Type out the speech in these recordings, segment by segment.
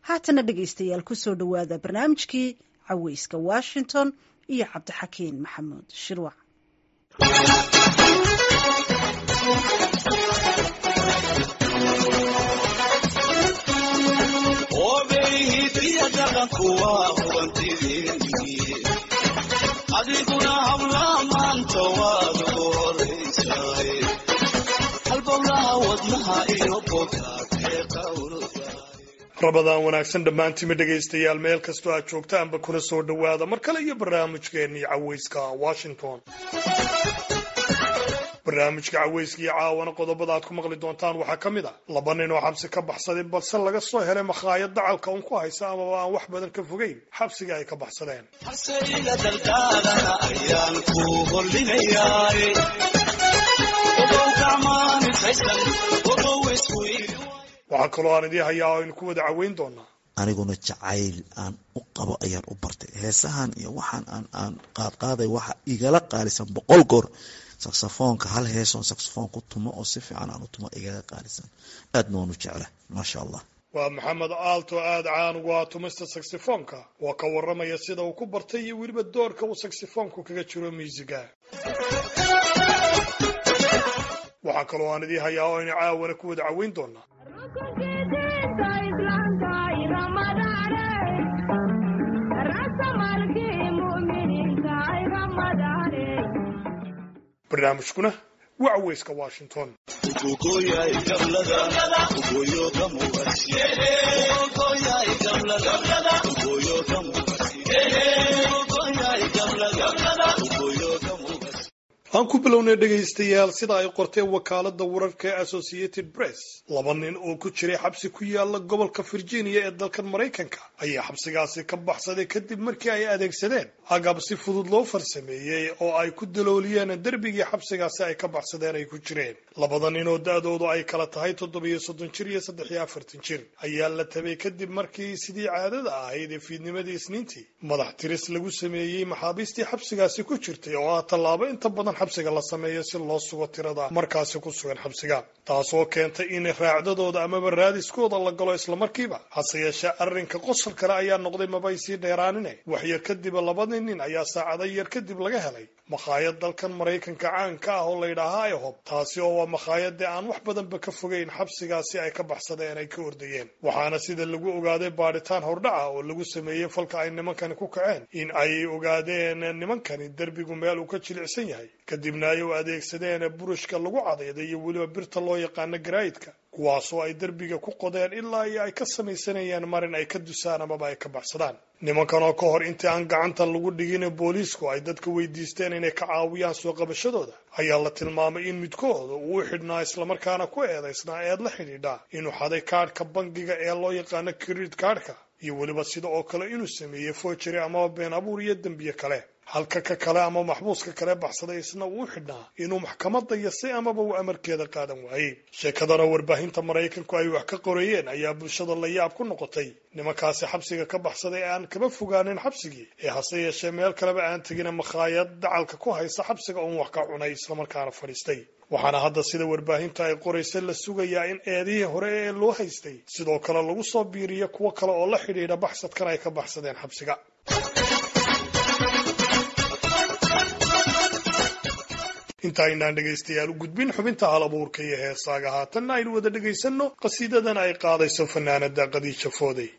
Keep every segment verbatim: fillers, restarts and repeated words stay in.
haatana dhegaystayaal kusoo dhowaada barnaamijkii caweyska washington iyo cabdixakiin maxamuud shirwac. adiguna habla maanta waad horeysaay halbowlaha wadnaha iyo bogaadee qawrda rabadaan wanaagsan dhammaantiima dhegaystayaal meel kastoo aad joogtaanba kuna soo dhowaada mar kale iyo barnaamijkeennii caweyska washington. barnaamijka caweyska iyo caawana qodobada aad ku maqli doontaan waxaa ka mid a laba nin oo xabsi ka baxsaday balse laga soo helay makhaayad dacalka un ku haysa amaba aan wax badan ka fogeyn xabsiga ay ka baxsadeen. hasayga daldaalana ayaan ku hollinayaay odow gacmaani faysan odow isku waxaa kaloo aan idii hayaa oo aynu ku wada caweyn doonaa aniguna jacayl aan u qabo ayaan u bartay heesahan iyo waxaan aan aan qaadqaaday waxa igala qaalisan boqol goor saksafoonka hal heesoon saksafoon ku tumo oo si fiican aan u tumo igaga qaalisan aadna waan u jecla maasha allah. waa maxamed aalto aad caan ugu ah tumista saksafoonka waa ka waramaya sida uu ku bartay iyo weliba doorka uu saksafoonku kaga jiro miisiga. waxaa kaloo aan idii hayaa oo aynu caawana ku wada caweyn doonaa barnaamijkuna waa caweyska washington. aan ku bilownay dhegaystayaal sida ay qortee wakaalada wararka ee Associated Press laba nin oo ku jiray xabsi ku yaala gobolka Virginia ee dalkan Mareykanka ayaa xabsigaasi ka baxsaday kadib markii ay adeegsadeen agab si fudud loo farsameeyay oo ay ku dalooliyeen darbigii xabsigaasi ay ka baxsadeen ay ku jireen. labada nin oo da'doodu ay kala tahay toddoba iyo soddon jir iyo saddex iyo afartan jir ayaa la tabay kadib markii sidii caadada ahayd ee fiidnimadii Isniintii madax tiris lagu sameeyay maxaabiistii xabsigaasi ku jirtay oo ah tallaabo inta badan xabsiga la sameeyo si loo sugo tirada markaasi ku sugan xabsiga, taasoo keentay in raacdadooda amaba raadiskooda la galo isla markiiba. hase yeeshee arrinka qosol kale ayaa noqday mabay sii dheeraanine wax yar kadib labadii nin ayaa saacado yar kadib laga helay makhaayad dalkan Mareykanka caanka ah oo la yidhaahaa IHOP, taasi oo waa makhaayadii aan wax badanba ka fogeyn xabsigaasi ay ka baxsadeen ay ka ordayeen. waxaana sida lagu ogaaday baadhitaan hordhaca oo lagu sameeyey falka ay nimankani ku kaceen in ay ogaadeen nimankani derbigu meel uu ka jilicsan yahay kadibna ay u adeegsadeen burushka lagu cadayday iyo weliba birta loo yaqaano garaayidka, kuwaasoo ay derbiga ku qodeen ilaa iyo ay ka samaysanayeen marin ay ka dusaan amaba ay ka baxsadaan. nimankan oo ka hor intii aan gacanta lagu dhigin booliisku ay dadka weydiisteen inay ka caawiyaan soo qabashadooda ayaa la tilmaamay in midkooda uu xidhnaa islamarkaana ku eedaysnaa eed la xidhiidha inuu xaday kaadhka bangiga ee loo yaqaano credit kaadhka iyo weliba sida oo kale inuu sameeyey forgery amaba been abuur iyo dembiye kale. halka ka kale ama maxbuuska kale baxsaday isna uu xidhnaa inuu maxkamadda yasay amaba uu amarkeeda qaadan waayey. sheekadana warbaahinta Mareykanku ay wax ka qorayeen ayaa bulshada la yaab ku noqotay. nimankaasi xabsiga ka baxsaday aan kaba fogaanin xabsigii ee hase yeeshee meel kaleba aan tegin makhaayad dacalka ku haysa xabsiga uun wax ka cunay islamarkaana fadhiistay. waxaana hadda sida warbaahinta ay qoraysa la sugayaa in eedihii hore ee loo haystay sidoo kale lagu soo biiriyo kuwo kale oo la xidhiidha baxsadkan ay ka baxsadeen xabsiga. inta aynaan dhegaystayaal u gudbin xubinta hal abuurka iyo heesaaga haatanna aynu wada dhegaysanno qasiidadan ay qaadayso fanaanada Khadiija Fooday.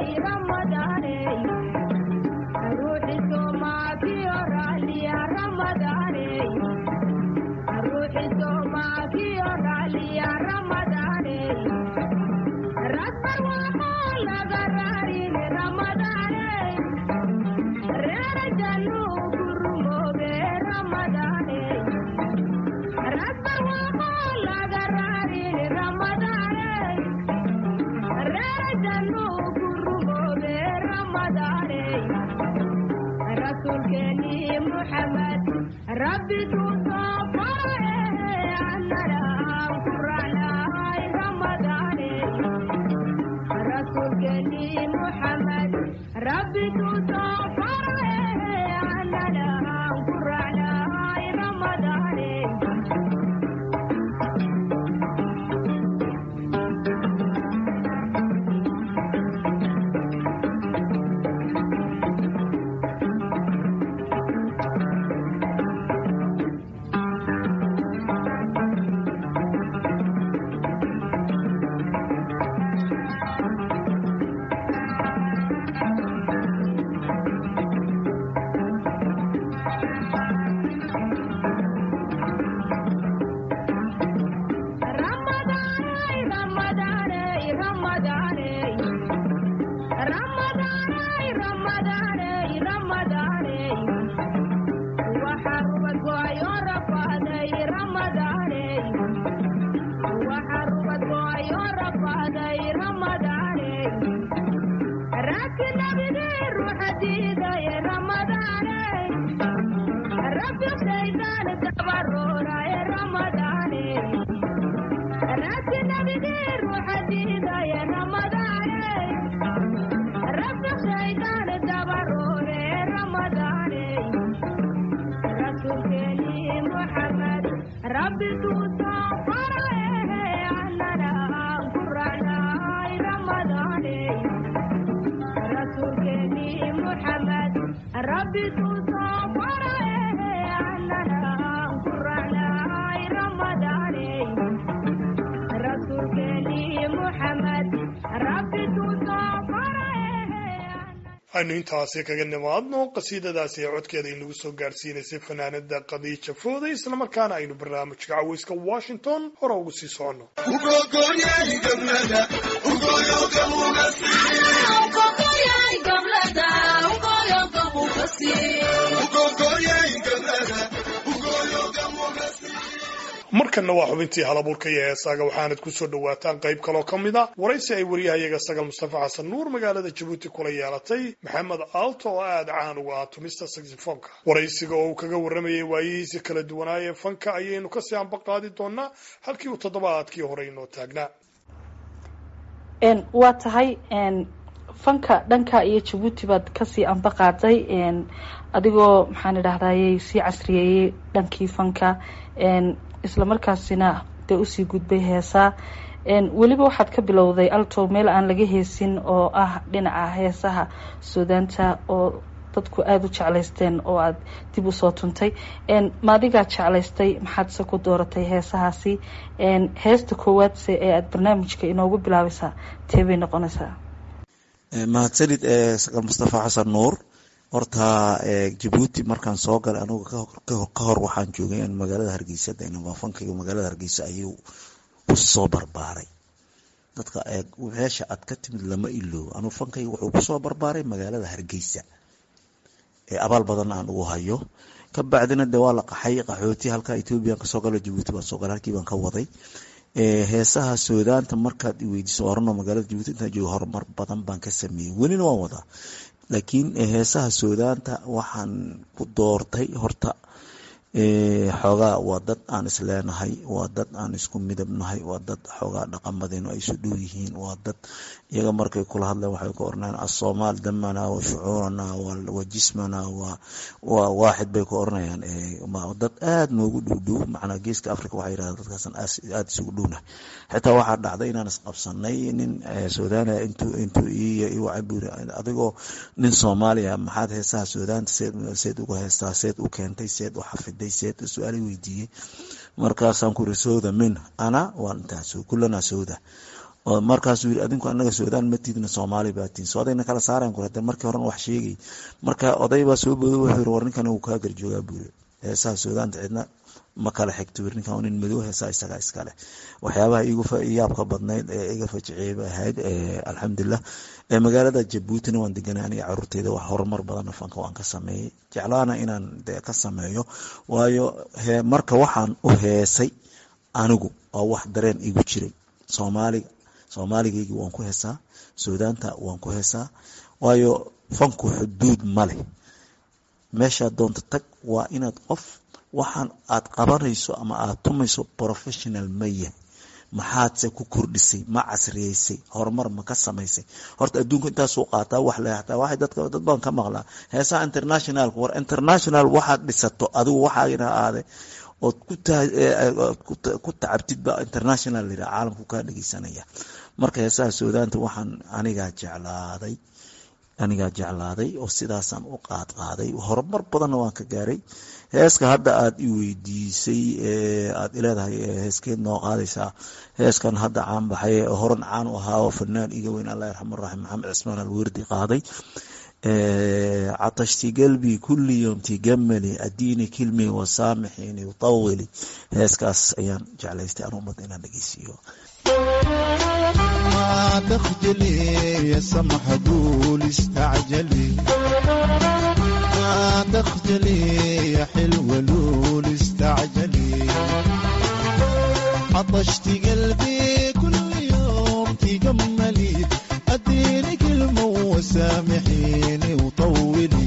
aynu intaasi kaga nimaadno qasiidadaasi ee codkeeda inagu soo gaarsiinaysay fanaanada Khadiija Fooday isla markaana aynu barnaamijka caweyska Washington hore ugu sii socono markana waa xubintii halabuurka iyo heesaaga waxaanad ku soo dhawaataan qayb kaloo ka mid a waraysi ay wariyahayaga Sagal Mustafa Xasan Nuur magaalada Djibouti kula yeelatay Maxamed Aalto oo aad caan uga ah tumista saxofoonka waraysiga oo uu kaga waramayay waayihiisa kala duwanaaye fanka ayaynu ka sii anba qaadi doonaa halkii uu toddobaadkii hore inoo taagnaa een waa tahay een fanka dhanka iyo Djibouti baad ka sii anba qaaday een adigoo maxaan idhaahdayay si casriyeeyay dhankii fanka een isla markaasina de u sii gudbay heesaa een waliba waxaad ka bilowday alto meel aan laga heesin oo ah dhinaca heesaha Suudaanta oo dadku aad u jeclaysteen oo aad dib u soo tuntay een maadiga jeclaystay maxaad se ku dooratay heesahaasi een heesta koowaad ee aad barnaamijka inoogu bilaabaysaa teebay noqonaysaa mahadsanid ee Sagal Mustafa Xasan Nuur horta Djibouti markaan soo galay anigu ka hor waxaan joogay in magaalada Hargeysa inaan fankayga magaalada Hargeysa ayuu ku soo barbaaray dadka ee meesha aad ka timid lama ilo anu fankayga wuxuu ku soo barbaaray magaalada Hargeysa ee abaal badan aan ugu hayo ka bacdina de waa la qaxay qaxooti halka Ethiopia ka soo galay Djibouti baan soo galay halkii baan ka waday ee heesaha Suudaanta markaad i weydiiso orno magaalada Djibouti inta joogo horumar badan baan ka sameeyay welina waan wadaa laakiin heesaha Suudaanta waxaan ku doortay horta ee xogaa waa dad aan isleenahay waa dad aan isku midabnahay waa dad xogaa dhaqamadeen ay soo dhow yihiin waa dad iyaga markay kula hadlaan waxay ku ornaan as-Soomaal damana wa shucuurana wa jismana wa wa waaxid bay ku ornayaan ee ma dad aad noogu dhudhow macna geeska Afrika waxay yiraahdaan dadkaas aad isugu dhowna xitaa waxa dhacday inaan isqabsanay nin Suudaana intuu intuu iyo cabir adigoo nin Soomaaliya maxaad heesaha Suudaanta seed ugu heestaa seed u keentay seed u xafiday seed su'aal weydiiyay markaasaan ku risooda min ana waan taasoo kullana sooda oo markaasuu yiri adinku anaga Suudaan ma tiidna Soomaali baatiin soo adayna kala saaraan ku raadin markii hore wax sheegay marka oday baa soo booday wuxuu yiri warninkan uu ka garjooga buure heesaa Suudaan cidna ma kala xigto ninkan nin madow heesaa isaga iskale waxyaabaha igu faa'iiyaabka badnayd ee iga fajicay ahayd ee alxamdulillah ee magaalada Djibouti waan deganaa aniga carruurteyda wax horumar badan fanka waan ka sameeyay jeclaana inaan ka sameeyo waayo marka waxaan u heesay anigu oo wax dareen igu jiray Soomaaliga Soomaaligeeygu waan ku heesaa Suudaanta waan ku heesaa waayo fanku xuduud ma leh meesha doonta tag waa inaad qof waxaan aad qabanayso ama aad tumayso professional maye maxaad se ku kordhisay ma casriyeysay horumar ma ka samaysay horta adduunka inta soo qaata wax la yiraahdo waxa dadka dad baan ka maqlaa heesa international war international waxa dhisato adigu waxa ina aade oo ku ku tacabtid ba international lira caalamku ka dhageysanaya marka heesa Suudaanta waxaan aniga jeclaaday aniga jeclaaday oo sidaasan u qaad qaaday horumar badan waan ka gaaray heeska hadda aad i weydiisay ee aad ilaahay heeskeed noo qaadaysa heeskan hadda caan baxay horan caan u ahaa oo fanaan iga weyn Allah yarxamur raxim Maxamed Cismaan al-Wardi qaaday ee atashti qalbi kulli yawm tigamali adini kilmi wa samihini utawili heeskaas ayaan jeclaystay aan umad inaan dhageysiyo ما تخجلي يا سمح قول استعجلي ما تخجلي يا حلوة لول استعجلي عطشت قلبي كل يوم تجملي أديني كلمة وسامحيني وطولي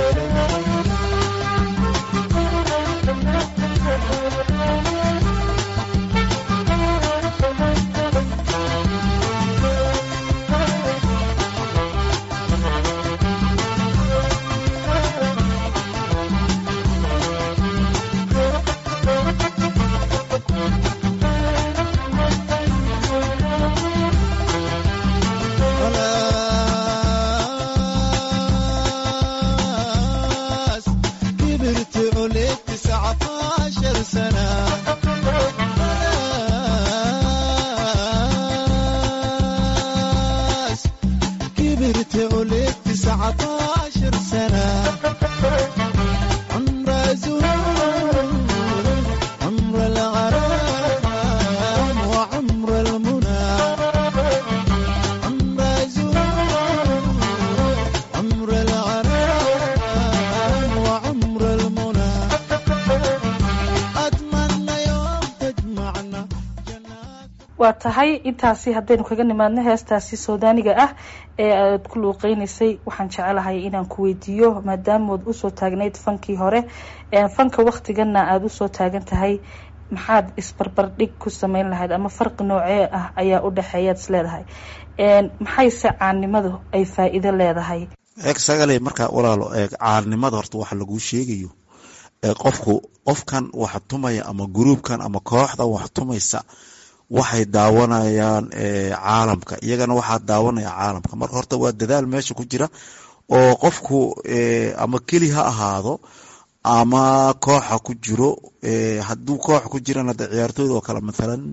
waa tahay intaasi hadaynu kaga nimaadno heestaasi Soodaaniga ah ee aad ku luuqeynaysay waxaan jecelahay inaan ku weydiiyo maadaama aad u soo taagnayd fankii hore ee fanka waqtigana aad u soo taagan tahay maxaad isbarbar dhig ku sameyn lahayd ama farqi noocee ah ayaa u dhaxeeya isleedahay een maxay sacaanimadu ay faa'iido leedahay eeg sagale marka walaalo eeg caanimada horta waxa lagu sheegayo ee qofku qofkan waxa tumaya ama groupkan ama kooxda wax tumaysa waxay daawanayaan ee caalamka iyagana waxa daawanaya caalamka marka horta waa dadaal meesha ku jira oo qofku ee ama keli ha ahaado ama kooxa ku jiro ee haduu koox ku jirana ciyaartooyda oo kala midalan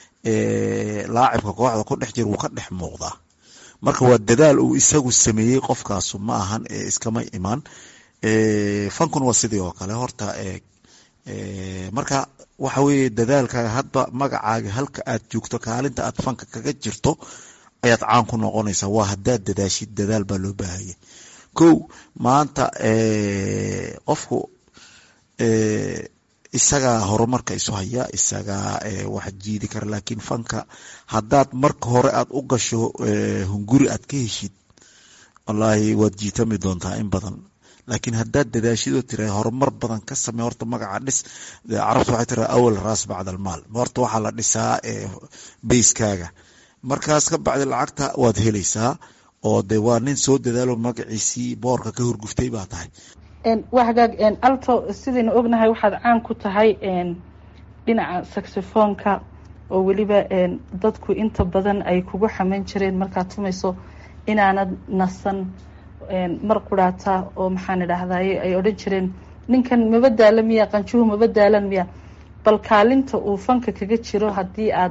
ee laacibka kooxda ku dhex jira uu ka dhex muuqda marka waa dadaal uu isagu sameeyay qofkaas ma ahan ee iskama iman ee fankun waa sidii oo kale horta ee ee marka waxa weeye dadaalkaaga hadba magacaaga halka aad joogto kaalinta aad fanka kaga jirto ayaad caan ku noqonaysaa waa hadaad dadaashid dadaal baa loo baahaya kow maanta ee qofku ee isaga horumarka isu haya isaga ee wax jiidi kara laakiin fanka hadaad marka hore aad u gasho ee hunguri aad ka heshid wallahi waad jiitami doontaa in badan laakiin hadaad dadaashido tiray horumar badan ka samee horta magaca dhis carabtu waxay tiraa awal raas bacda almaal horta waxa la dhisaa ee bayskaaga markaas ka bacdi lacagta waad helaysaa oo de waa nin soo dadaalo magaciisii boorka ka horguftay baa tahay een waxagaag een alto sidaynu ognahay waxaad caan ku tahay een dhinaca saxophone-ka oo waliba een dadku inta badan ay kugu xaman jireen markaad tumayso inaanad nasan een mar quraata oo maxaan idhaahday ay oran jireen ninkan mabadaala miya qanjuhu mabadaalan miya bal kaalinta uu fanka kaga jiro hadii aad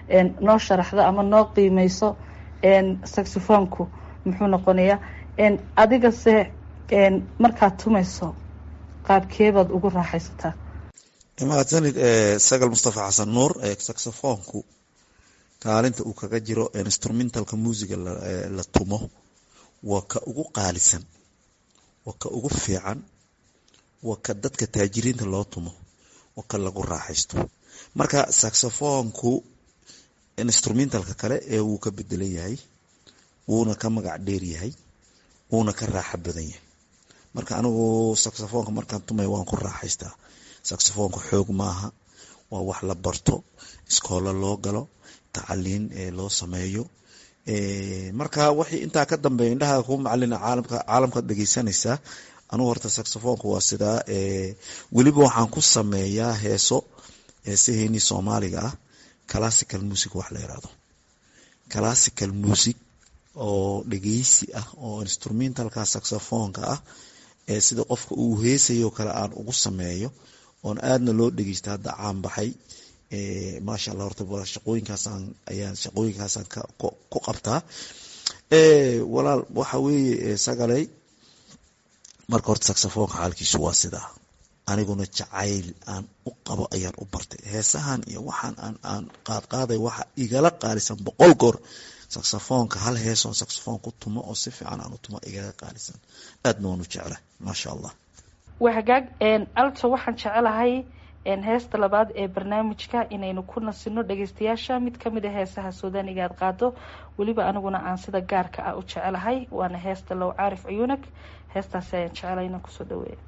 noo sharaxdo ama noo qiimeyso saxofoonku muxuu noqonayaa adiga se markaad tumayso qaabkeebaad ugu raaxaysataa? mahadsanid Sagal Mustafa Xasan Nuur. saxofoonku kaalinta uu kaga jiro instrumentalka musiga la tumo waa ka ugu qaalisan, waa ka ugu fiican, waa ka dadka taajiriinta loo tumo, waa ka lagu raaxaysto. marka saxofoonku instrumentalka kale ee uu ka bedelan yahay, wuuna ka magac dheer yahay, wuuna ka raaxo badan yahay. marka anigu saxofoonka markaan tumay waan ku raaxaystaa. saxofoonka xoog maaha, waa wax la barto, iskoola loo galo, tacaliin ee loo sameeyo. ee marka wixii intaa ka dambeeya indhaha ku macalina caalamka caalamka dhageysanaysa. anigu horta saxofoonka waa sida ee waliba waxaan ku sameeyaa heeso heesaheeni Soomaaliga ah, classical music wax la yiraahdo. classical music oo dhageysi ah oo instrumentalka saxofoonka ah ee sida qofka uu heesayo kala aan ugu sameeyo oon aadna loo dhageysta hadda caan baxay. ee maasha Allah horta shaqooyinkaas aan ayaan shaqooyinkaas aan ku qabtaa. ee walaal waxa weeye Sagalay, marka horta saxofoonka xaalkiisu waa sida aniguna jacayl aan u qabo ayaan u bartay. heesahan iyo waxaan aan aan qaad qaaday waxa igala qaalisan boqol goor saxofoonka hal heeson saxofoon ku tumo oo si fiican aan u tumo igala qaalisan. aadna waan u jeclahay maasha Allah. wahagaag alto waxaan jecelahay heesta labaad ee barnaamijka inaynu ku nasino dhageystayaasha mid kamid ah heesaha Suudaaniga aad qaado, waliba aniguna aan sida gaarka ah u jecelahay waana heesta Low Caarif Cuyuunak. heestaas ayaan jecelahay inaan kusoo dhaweeyo.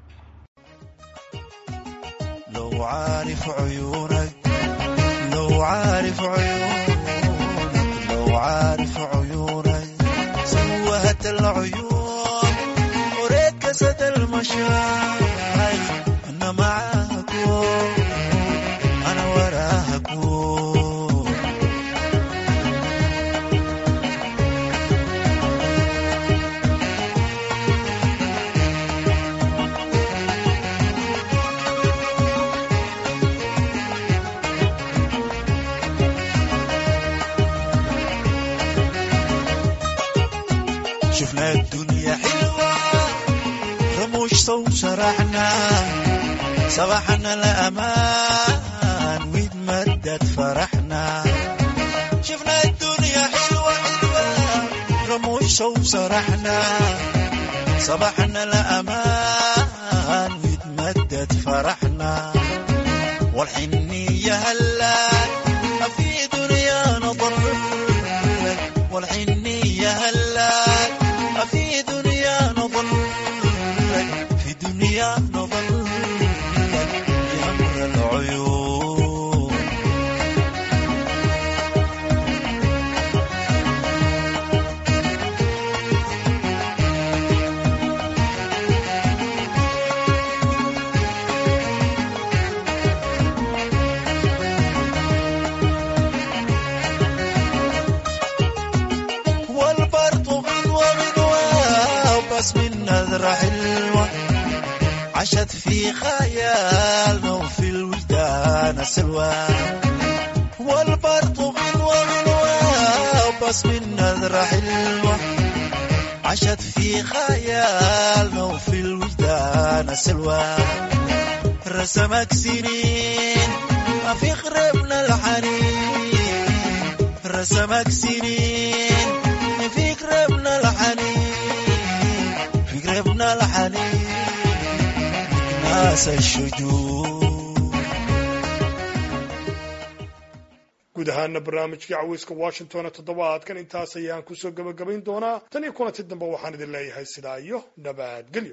لو عارف عيونك لو عارف عيونك لو عارف عيونك سوهت العيون وريت كسد المشايخ أنا معاك أنا وراك. شفنا الدنيا حلوة رموش صوت شرحنا صباحنا الأمان ويتمدد فرحنا. شفنا الدنيا حلوة حلوة رموش صوت شرحنا صباحنا الأمان ويتمدد فرحنا. والحنية هلا في دنيا نظر والحنية هلا في دنيا نظل في دنيا نظل يا أمر العيون. بس من نظرة حلوة عشت في خيالنا وفي الوجدان سلوى. والبرتقال والغنوة بس من نظرة حلوة عشت في خيالنا وفي الوجدان سلوى. رسمك سنين في قربنا الحنين رسمك سنين في قربنا الحنين قربنا الحنين ناس الشجون. guud ahaana barnaamijkii caweyska Washington ee toddobaadkan intaas ayaan kusoo gabagabayn doonaa. tan iyo kulanti dambe waxaan idin leeyahay sidaa iyo nabadgelyo.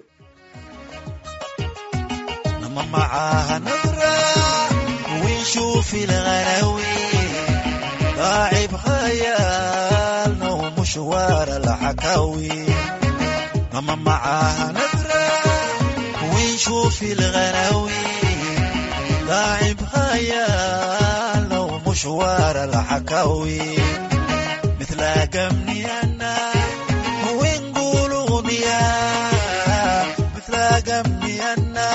لما معاها نظرة ونشوف الغراوي ضاعب خيالنا ومشوار الحكاوي. لما معاها نظرة ونشوف الغراوي لاعب خيالنا ومشوار الحكاوي. مثل قمني أنا ونقول أغنية مثل قمني أنا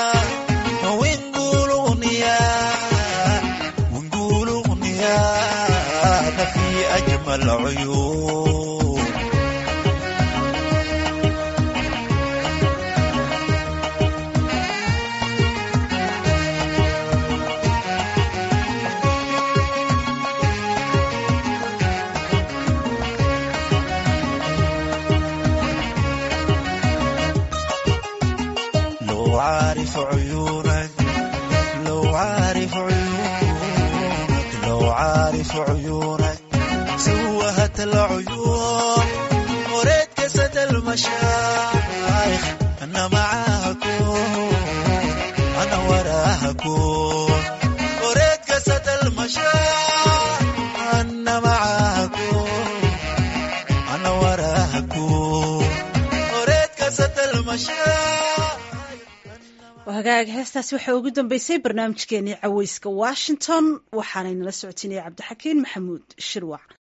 ونقول أغنية ونقول أغنية العيون لو عارف عيونك لو عارف عيونك لو عارف عيونك سوهت العيون وريت كسد المشايخ أنا معاها كون أنا وراها كون وريت كسد المشايخ أنا معاها كون أنا وراها كون وريت كسد المشايخ. hagaag heestaasi waxaa ugu dambeysay barnaamijkeenii caweyska Washington waxaana inala socotinaya Cabdixakiin Maxamuud Shirwac.